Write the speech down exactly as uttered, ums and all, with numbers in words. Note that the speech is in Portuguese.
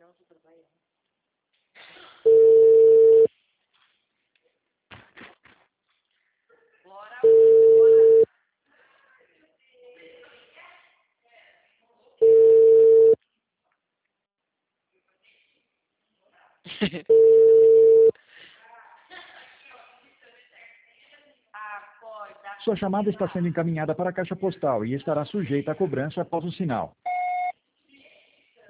Sua chamada está sendo encaminhada para a caixa postal e estará sujeita a cobrança após o sinal.